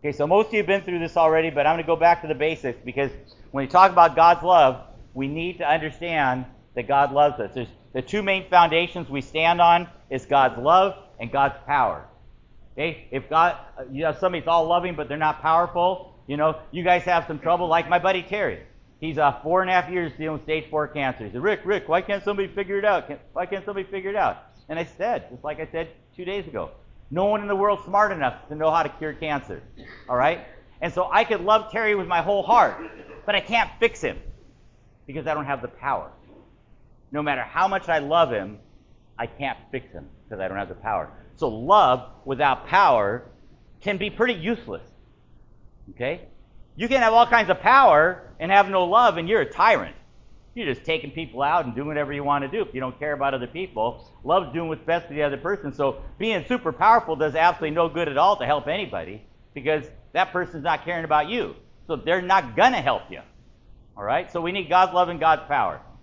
Okay, so most of you have been through this already, but I'm going to go back to the basics because when we talk about God's love, we need to understand that God loves us. There's the two main foundations we stand on is God's love and God's power. Okay, if God, you have somebody that's all loving but they're not powerful, you guys have some trouble. Like my buddy Terry, he's 4.5 years dealing with stage 4 cancer. He said, Rick, why can't somebody figure it out? Why can't somebody figure it out? And I said, just like I said 2 days ago, no one in the world's smart enough to know how to cure cancer. All right? And so I could love Terry with my whole heart, but I can't fix him because I don't have the power. No matter how much I love him, I can't fix him because I don't have the power. So love without power can be pretty useless. Okay? You can have all kinds of power and have no love, and you're a tyrant. You're just taking people out and doing whatever you want to do. If you don't care about other people, love's doing what's best for the other person. So being super powerful does absolutely no good at all to help anybody because that person's not caring about you. So they're not going to help you. All right? So we need God's love and God's power.